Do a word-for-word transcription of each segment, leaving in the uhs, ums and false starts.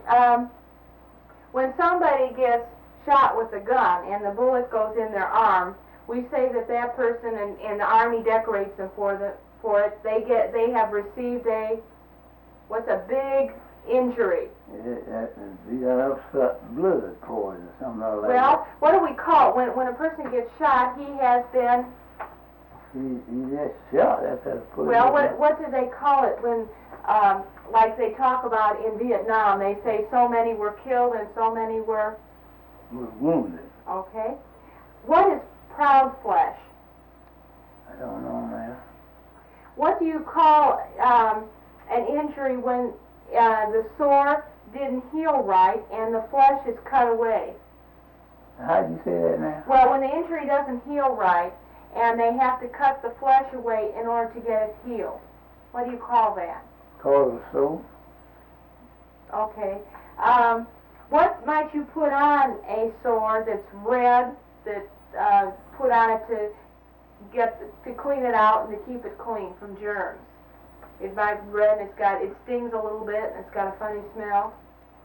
um, when somebody gets shot with a gun and the bullet goes in their arm, we say that that person, and, and the Army decorates them for the for it. They get they have received a what's a big injury. It, it, you got upset blood poison or something like that. Well, what do we call it? When when a person gets shot, he has been. He, he just shot. That's how to put Well, it. what what do they call it when, um, like they talk about in Vietnam? They say so many were killed and so many were. Was wounded. Okay. What is proud flesh? I don't know, man. What do you call um, an injury when uh, the sore didn't heal right and the flesh is cut away? How'd you say that now? Well, when the injury doesn't heal right and they have to cut the flesh away in order to get it healed, what do you call that? Call it a sore. Okay. Um, what might you put on a sore that's red, that uh, put on it to get to clean it out and to keep it clean from germs? It might be red and it's got it stings a little bit and it's got a funny smell.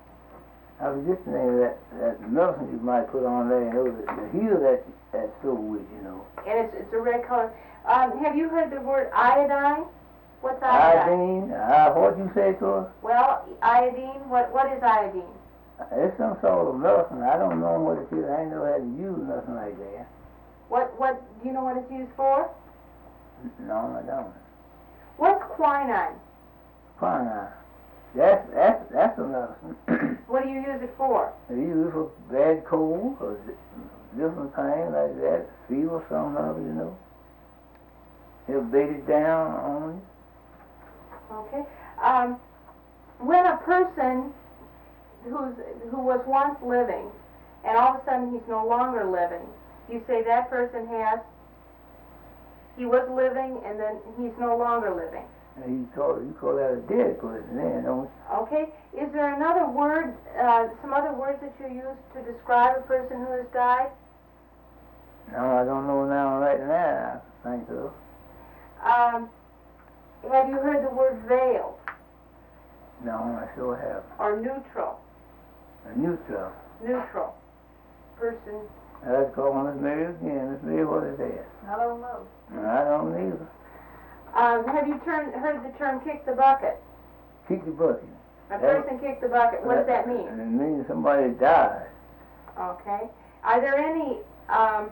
I was just thinking that that medicine you might put on there, you know, to, to heal that that sore with, you know. And it's it's a red color. Um, have you heard the word iodine? What's iodine? Iodine. Uh, what you say to her? Well, iodine. What what is iodine? It's some sort of medicine. I don't know what it is. I ain't never had to use nothing like that. What what do you know what it's used for? No, I don't. What's quinine? Quinine. That's that's that's a medicine. What do you use it for? They use it for bad cold or different things like that. Fever, something of it, you know. He'll beat it down on you. Okay. Um, when a person who's who was once living and all of a sudden he's no longer living, you say that person has, he was living and then he's no longer living. And you call you call that a dead person then, don't you? Okay. Is there another word, uh, some other words that you use to describe a person who has died? No, I don't know now right now, I think so. Um, have you heard the word veiled? No, I sure have. Or neutral? A neutral. Neutral. Person. Let's call on Miss Mary again. Miss Mary, what is that? I don't know. I don't either. Um, have you turn, heard the term kick the bucket? Kick the bucket. A That- person kicked the bucket. What does that mean? It means somebody died. Okay. Are there any, um,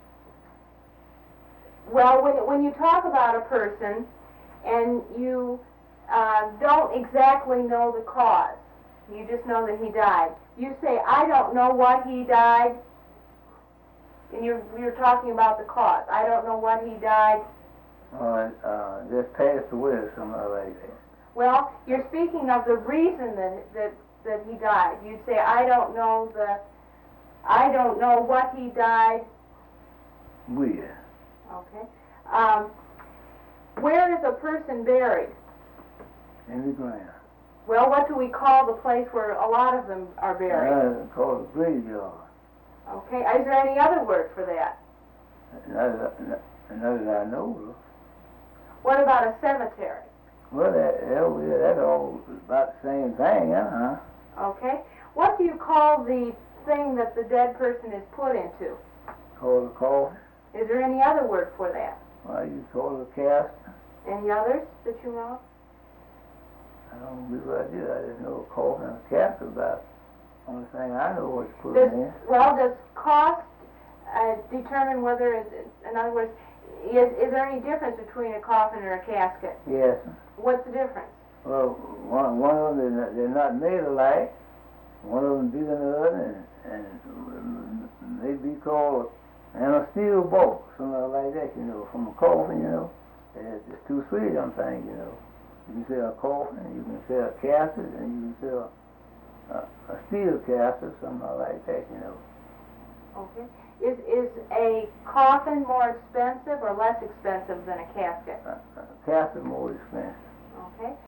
well, when, when you talk about a person and you uh, don't exactly know the cause, you just know that he died, you say, I don't know what he died, and you're, you're talking about the cause. I don't know what he died. Or uh, just passed away or something like that. Well, you're speaking of the reason that, that, that he died. You'd say, I don't know the, I don't know what he died. Where? Okay. Um, where is a person buried? In the ground. Well, what do we call the place where a lot of them are buried? Uh, called a graveyard. Okay. Is there any other word for that? Another, another I know of. What about a cemetery? Well, that, that, yeah, that's all about the same thing, huh? Okay. What do you call the thing that the dead person is put into? Called a coffin. Is there any other word for that? Well, you call it a casket. Any others that you know? I don't believe I do. I just know a coffin and a casket about the only thing I know what's put Does, in. well, does cost uh, determine whether it's, in other words, is, is there any difference between a coffin or a casket? Yes. What's the difference? Well, one, one of them, they're not, they're not made alike. One of them bigger than the other, and, and they be called, and a steel bolt, something like that, you know, from a coffin, you know. It's, it's two, three of them things, you know. You can sell a coffin, you can sell a casket, and you can sell a, a steel casket, something like that, you know. Okay. Is, is a coffin more expensive or less expensive than a casket? A, a casket more expensive. Okay.